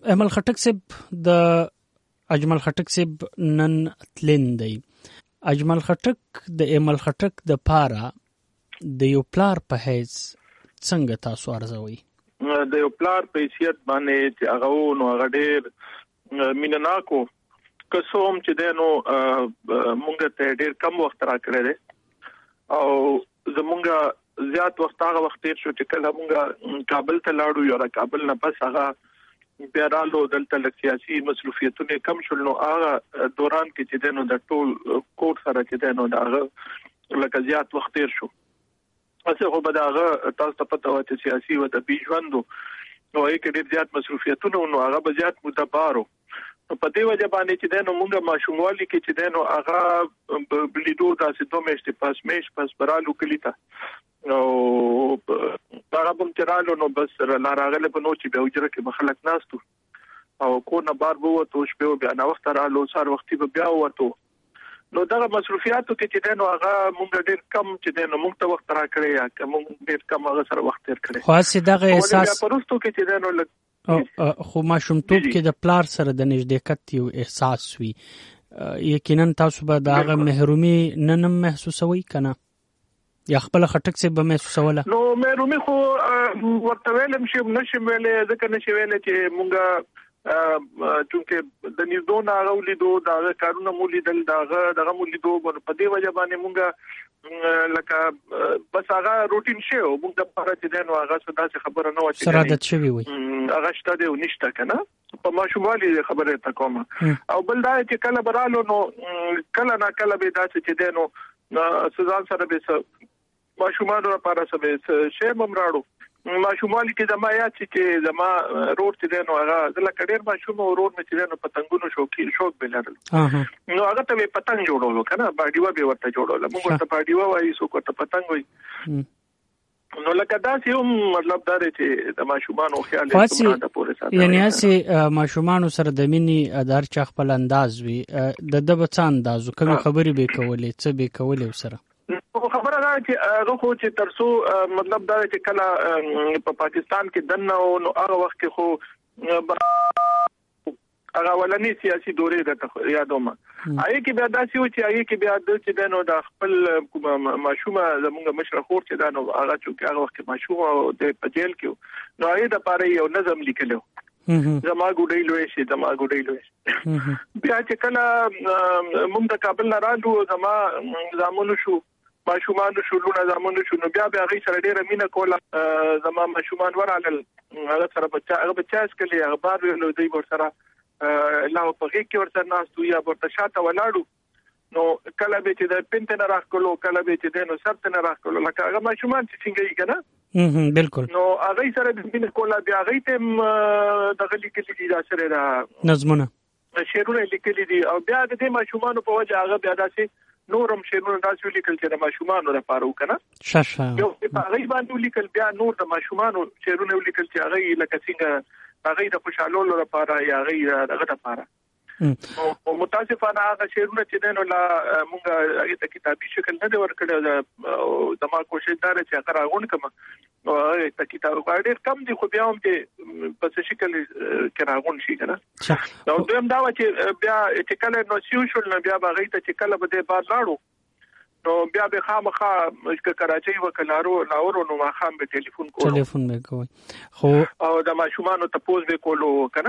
اجمل خټک صاحب د اجمل خټک صاحب نن تلین دی. اجمل خټک د اجمل خټک د پاره د یو پلار په حیث څنګه تاسو ارزوي؟ د یو پلار په حیثیت باندې چې هغه نو هغه ډېر مینناکو قسم چې دینو مونږ ته ډېر کم وخت راکړی دی او زمونږ زیات وخت هغه وخت تیر شو چې کله مونږ کابل ته لاړو یا کابل نه پس هغه بیا رالو دلته لک سیاسي مصروفیتونه کم شول نو هغه دوران کې چې دینو د ټول کوټ سره چې دینو دا لکه زیات وخت تیر شو. اسه خو به هغه تاسو ته پته و چې سیاسي و د بیژوندو نو یې کې ډېر زیات مصروفیتونه نو هغه به زیات متبارو په دې وجه باندې چې دینو مونږه ماشوموالي کې چې دینو هغه بلیدو داسې دوه میاشتې پس برالو کلیتا او هغه بم چرالو نو بس لا راغله په نو چې به وجره کې مخلک ناستو او کو نه بار وو ته شپه بیا نو وخت رالو سار وختي به بیا وته نو دا مسؤلیتو کې چې دینو هغه مونږ ډېر کم چې دینو مونږ ته وخت را کړی یا کوم ډېر کم هغه سره وخت تیر کړی خاص دغه احساس پرستو کې چې دینو خو ماشومتوب کې د پلار سره د نږدېکت یو احساس وي یقینا تاسو به دغه محرومي نن محسوسوي کنه یا خپل خټک سي به محسوسوله؟ نو محرومي خو ورته ویلم شي نشم ویلې ځکه نشي ویلې چې مونږه چونکه د نیزدون هغه ولیدو دا کارونه مولیدل دغه مولیدو په دې وجه باندې مونږه لکه بس هغه روټین شی او مونږ د پاره چې دنو هغه څه خبره نه و چې سره عادت شوی وي هغه شته دی نشته کنه په ماشوموالي خبره تا کوم او بل دا چې کله برالو نو کله نه کله به دا چې دنو سزا سره به ماشومان لپاره څه شی ممراړو ماشوموالي کې زما یا چې زما روډ چې دینو هغه زله کډیر ماشوم او روډ مې چې دینو پتنګونو شوق بلل نو هغه ته پتنګ جوړولو کنه باډیوا به ورته جوړول موږ ته باډیوا وایي سو کوته پتنګ وایي نو لکه دا چې مطلب دا چې د ماشومان او خیال ته پورې ساتي یعنی چې ماشومان سره د مینی ادار چا خپل انداز وي د دبڅ اندازو کوم خبرې به کولې څه به کولې سره خبره ده چې هغه خو چې ترسو مطلب دا چې کله په پاکستان کې دنه نو هغه وخت کې خو هغه ولني سیاسي دورې د یادومه آی کې بیا داسې و چې آی کې بیا د چې دنو د خپل ماشومه زموږ مشر خور چې دنو هغه چې هغه وخت ماشومه د پجیل کې نو آی د پاره یو نظم لیکلو زما ګډې لوي شي بیا چې کله موږ د کابل نه راځو زما زمونږ شو ماشومان شولونه زمونږ شو نو بیا هغه سره ډېر مینه کوله زما ماشومان ورالل هغه سره بچا اسکلي اخبار ویلو دی ور سره لا په کې ور سره ناستو یا ورته شاته ولاړو نو کله به چې د پینټ نه راخلو کله به چې دینو سبت نه راخلو لکه هغه ماشومان چې څنګه یې کنه بالکل نو هغه سره د مینه کوله بیا هغه ته دغه لیکلي دي سره نظمونه شعرونه لیکلي دي او بیا د دې ماشومان په وجه هغه بیا داسې نورم شعرونه داسې لیکل چې د ماشومان لپاره وکنه شاشه یو په هغه باندې لیکل بیا نور د ماشومان شعرونه لیکل چې هغه لکه څنګه هغه د خوشالولو لپاره یا هغه دغه لپاره او متاسفانه هغه شعرونه چې دنه لا مونږه هغه ته کتابي شکل نه دی ورکړی د ما کوشش دا چې هغه راغون کما او ته کتاب ډېر کم دي خو بیا هم چې په شکل کې راغون شي کنه نو دویم دا چې بیا چې کله نو شول نو بیا هغه ته چې کله به بار لاړو نو بیا به خامخا کراچۍ وکړو لاور نو ما خام به ټلیفون به کوي خو او د ماشومان ته پوز به کولو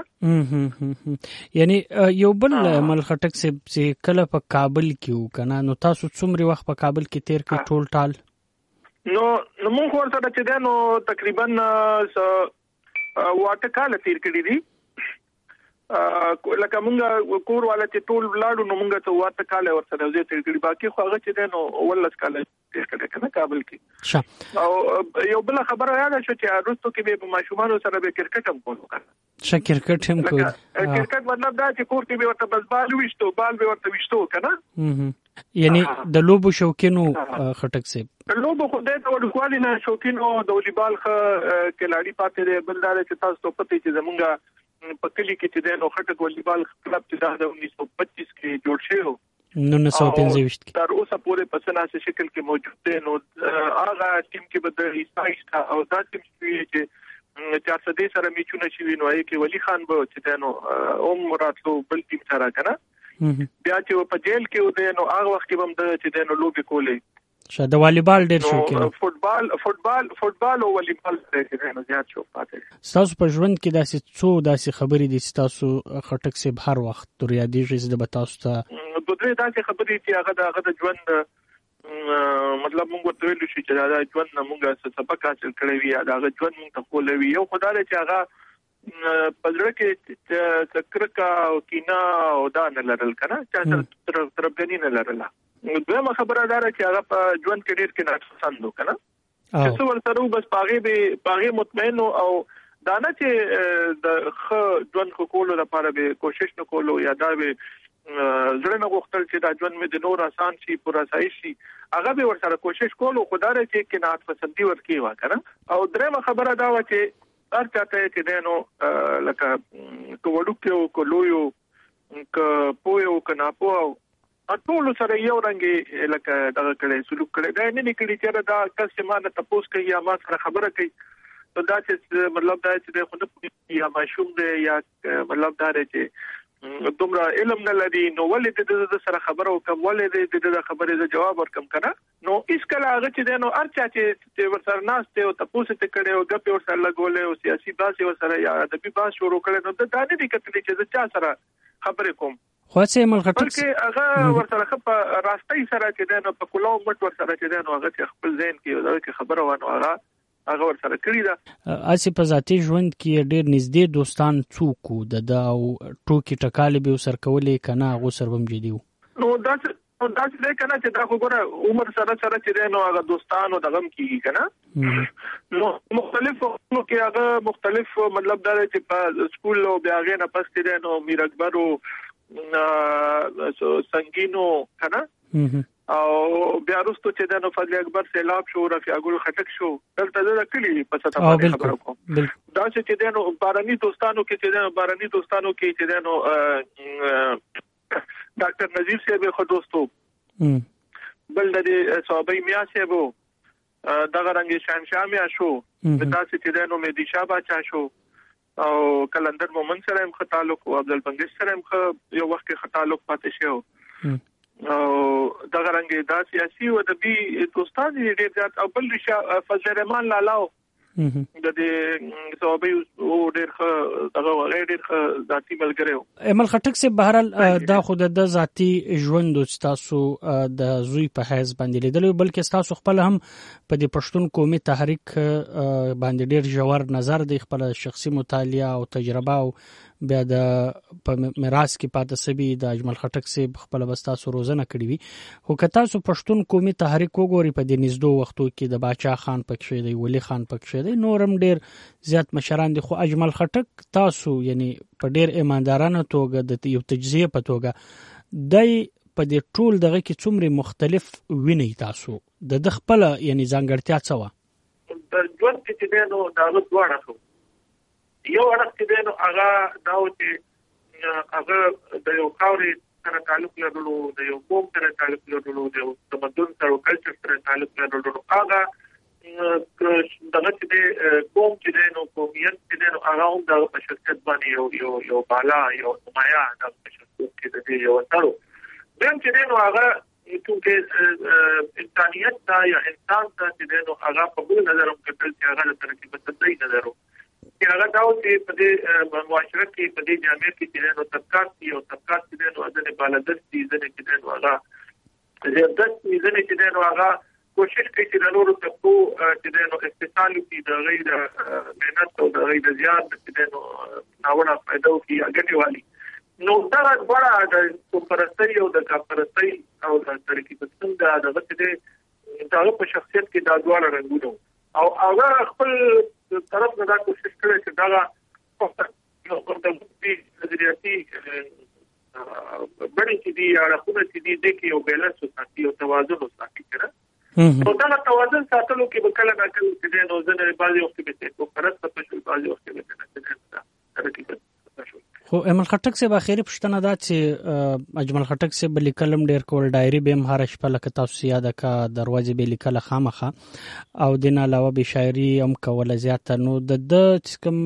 کنه یعنی یو بل مل خټک چې کله په کابل کې کنه نو تاسو څومره وخت په کابل کې تیر کړ ټول ټال نو موږ ورته چې دنو تقریبا واټه کال تیر کړی دي لکه مونږ کور والا چې ټول لاړو نو مونږ ته واټه کال ورته زه تیر کړی باقي خو هغه چې دنو ولس کال تیر کړی کنه کابل کې او یو بل خبره یاد شو چې ارستو کې به ماشومان سره به کرکټ هم کوو کنه کرکټ هم کوو کرکټ مطلب دا چې کور کې به ورته بس بال به ورته وشتو کنه یعنی د لوبو شوقینو خټک سي لوبو خو د ورکوالي نه شوقینو د والیبال کلاړي پاتې دی بلدار چې تاسو ته پته چې زمونږه په کلی کې چې د نو خټک والیبال کلب چې د 1925 کې جوړ شوی 1925 کې تر اوسه پورې په سناسي شکل کې موجود دی نو هغه ټیم کې به د ایسا او دا ټیم چې 400 سره میچونه شي نو کې ولی خان به چې دنو راتلو بل ټیم سره کنه بیا چې په جیل کې و نو هغه وخت کې هم د چې دنو لوبي کولې شاده والیبال ډیر شو کې فوتبال او والیبال ډیر نه زیات شو پاتې. تاسو په ژوند کې داسې خبرې دي چې تاسو خټک سي هر وخت تر یادېږي چې د تاسو ته دوه داسې خبرې چې هغه د ژوند مطلب موږ ورته ویل شي چې دا ژوند موږ څه سبق حاصل کړی وي دا ژوند موږ ته کولوي یو خدای چې هغه پزړه کې تکرکا او کینا او دا نه لرل کنه چې ترغنی نه لرل. دویمه خبره دا چې هغه په ژوند کې ډیر کې ناپسند کنه چې څو ورته بس پاغه مطمئن او دا نه چې د خ ژوند کولو لپاره به کوشش وکولو یا دا به زړه نه غوښتل چې دا ژوند مې د نور آسان شي پورا ځای شي هغه به ورسره کوشش کولو خدای چې کنات پسندي ورکی وا کنه. او درېمه خبره دا و چې هر چاته چې دینو لکه کوړو کو لویو ک پویو کنا پو ټول سره یو رنګي لکه دا کړي سلوک کړي دا نه نکړي چې دا کس ما نه تاسو کوي یا ما سره خبره کوي نو دا چې مطلب دا چې خو یا ماشوم دی یا مطلب دا چې دومره علم نه لري نو ولې د سره خبرو کوم ولې د خبرې د جواب ورکم کنه نو اس کله هغه چې نو ارچا چې ورسره ناشته او تاسو ته کړي او غپې ورسره لګولې او سیاسي باسي ورسره یا ادبي باس شروع کړي نو دا نه دي کتلې چې چا سره خبرې کوم خو څه عمل خټک چې هغه ورسره په راستي سره چې نو په کولو مټ ورسره چې نو هغه خپل ذهن کې دا خبره وانه هغه ورسره کړی دا اسی په ذاتي ژوند کې ډېر نږدې دوستان څوک د او ټوکی ټکالې به سر کولې کنه هغه سر بم جديو نو دا څه کنه چې دا وګوره عمر سره چې نو هغه دوستانو دغم کیږي کنه نو مختلف نو کې هغه مختلف مطلب دا چې په سکول او بیا غې نه پس کې نو میر اکبر او سنگینو کنه او بیا وروسته چې د فضل اکبر سیلاب شو رفیع ګل خټک شو دلته د کلی په ستاسو باندې خبرو کوم دا چې د باراني دوستانو کې چې د ډاکټر نذیر صاحب خو دوستو بل د صوبې میا صاحب دغه رنګ شانشاه میا شو دا چې د مهدی شاه باچا شو او کلندر مومن سره هم تعلق او عبد البنګش سره هم یو وخت کې تعلق پاتې شو او دغه رنګ د سیاسي او ادبي دوستان ډېر زیات او بل فضل الرحمن لالاو د دې صوبې او ډېر دغه ډېر ذاتي ملګری عمل خټک سي بهرال دا خود د ذاتي ژوند تاسو د زوی په حیث باندې لیدل بلکې تاسو خپل هم په دې پښتون قومي تحریک باندې ډېر ژور نظر د خپل شخصي مطالعه او تجربه او بیا د په میراث کې پاتې سبي د اجمل خټک سي خپل بستاسو روزنه کړی وي خو که تاسو پښتون قومي تحریک وګوري په دې نږدې وختو کې د باچا خان پکښې دی ولی خان پکښې دی نورم ډېر زیات مشران دي خو اجمل خټک تاسو یعنی په ډېر ایماندارانه توګه د یو تجزیه په توګه دای په دې ټول دغه کې څومره مختلف ویني تاسو د خپل یعنی ځانګړتیا څه و د ژوند کې نو دا وړاندې یو اړه چې نو هغه دا و چې هغه د یو خاوري سره تعلق لرلو د یو قوم سره تعلق لرلو د یو تمدن سره کلچر سره تعلق لرلو هغه دغه چې قوم چې نو قومیت چې نو هغه هم د شخصیت باندې یو بالا یو نمایا د شخصیت کې د یو تړو دیم چې نو هغه چې انسانيت دا یا انسان دا چې نو هغه په بل نظر هم کتل چې هغه ترکیب بدلای نظر چې هغه دا چې په دې معاشره کې په دې جامعه کې چې نو طبقات دي او طبقات چې نو د بالادست دي چې نو هغه زیادت چې نو هغه کوشش کوي چې د نورو طبقو چې نو استثمال کې د غیر مهنت او د غیر زیات چې نو ناوړه پیدا کوي هغه والی نو دا غواړه د کوپرستۍ او د کاپرستۍ او د ترکیب څنګه د غته د په شخصیت کې د ډول رنګونو او هغه خپل طرف نه دا کوشش کړي چې دا په دې نظریاتي بڑی چې دی اړخونه چې دی د کې یو بیلانس وساتي او توازن وساتي کړه نو دا توازن ساتلو کې به کله نه کله چې نو ځنه بعضي وخت به څه کو فرصت په شول بعضي وخت به نه خو اجمل خټک صاحب اخیری پوښتنه دا چې اجمل خټک صاحب لیکلم ډیر کول ډایری به هم هر شپه لکه تاسو یاد کا دروازه به لیکله خامخه او دین علاوه به شاعري هم کوله زیاته نو د کوم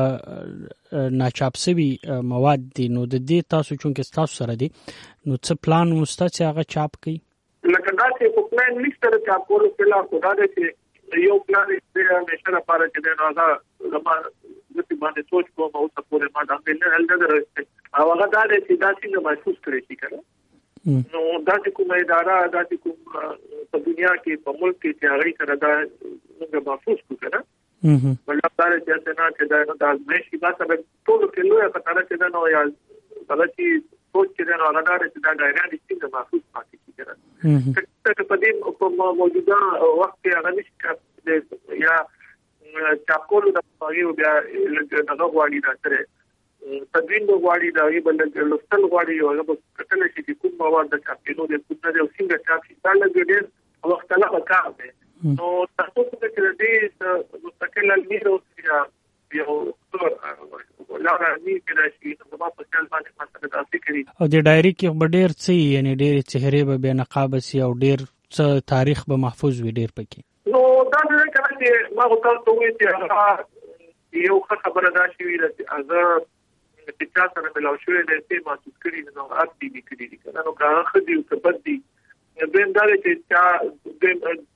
ناچاپ سوي مواد دي نو د دې تاسو چونکه تاسو سره دي نو څه پلان مسته چې هغه چاپ کړي لکه دا چې په پلان نشته چاپ کولو په لار خدای دې یو پلان یې همیشه لپاره چې دا هغه زموږ د باندې سوچ کوم او تاسو په ما د نه هل درته او هغه دا چې دا څنګه محسوس کړی شي کنه نو دا چې کومه اداره دا چې کوم په دنیا کې په ملک کې چې هغه سره دا موږ محسوس کوو کنه مطلب دا چې څنګه چې دا د مېشي با سره ټول کې لوی خطر چې دا نو یا هغه چې سوچ چې دا هغه دا چې دا ډایره دې څنګه محسوس پاتې شي کنه څه په دې په موجوده وخت کې هغه نشي یا چاپ کولو د پاګیو بیا دغه غواړي دا سره تدوین غواړي دا یې بل لوستل غواړي او هغه کتل شي چې کوم مواد د چاپینو د کوم د څنګه چاپ شي دا لږ ډېر وخت لا وکړ دی نو تاسو ته چې دې مستقل المیرو یو لاره ني کېدای شي نو په خپل باندې مثلا تاسو کړی او د ډایری کې ډېر څه یعنی ډېر چهره به بنقاب سي او ډېر څه تاریخ به محفوظ وي ډېر پکې نو دا نه کله چې ما وکړ وی چې هغه یو خبره دا شوی چې هغه چې تاسو سره ملاو شوی د دې ما تذکرې نو اپ دي کړی نو هغه خدي او تبدي دین دا چې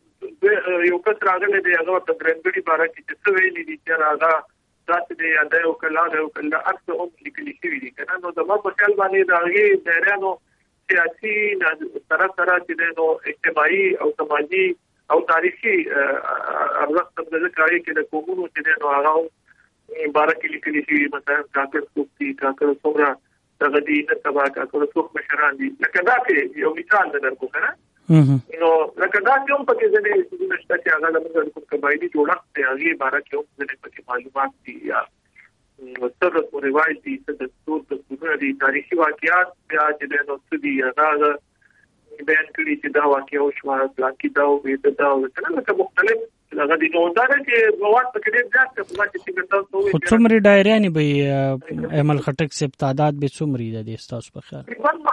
یو کس راغلی دی هغه په درنګړي باره کې چې څه ویلي دي چې هغه ذات دې یاد یو کله یو کله اکثر هم لیکلي شوی دي کنه نو د ما په خیال باندې دا هغه دایرانو سیاسي سره چې نو اجتماعي او سماجي او تاریخي ارزښت د ذکرای کې د قومونو چې نو هغه بارکې لیکلي شي مثلا کاکر سوکتي کاکر څومره دغه دي نه تبا کاکر څوک مشران دي لکه دا چې یو مثال درکو کنه نو لکه دا چې هم پکې ځنې نشته چې هغه د کوم قبایلی جوړښت دی هغه بارکې هم ځنې پکې معلومات دي یا سره په روایت دي چې د ټول د څه دي تاریخي واقعیات بیا چې نو څه دي هغه بیان کړی چې دا واقعي او شمار پلاکی دا او دې دا او څنګه مختلف هغه دي نو دا چې مواد په کې ډېر ځات په چې څنګه تاسو خو څومره ډایریانې به عمل خټک سپ تعداد به څومره ده تاسو په خیال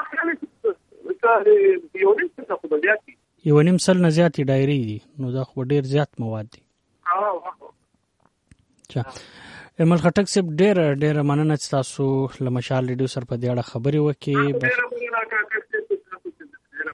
یو نیم سل نه زیاتې ډایری دي نو دا خو ډېر زیات مواد دي عمل خټک سپ ډېر مننه چې تاسو له مشال ریډیو سره په دې اړه خبرې وکړې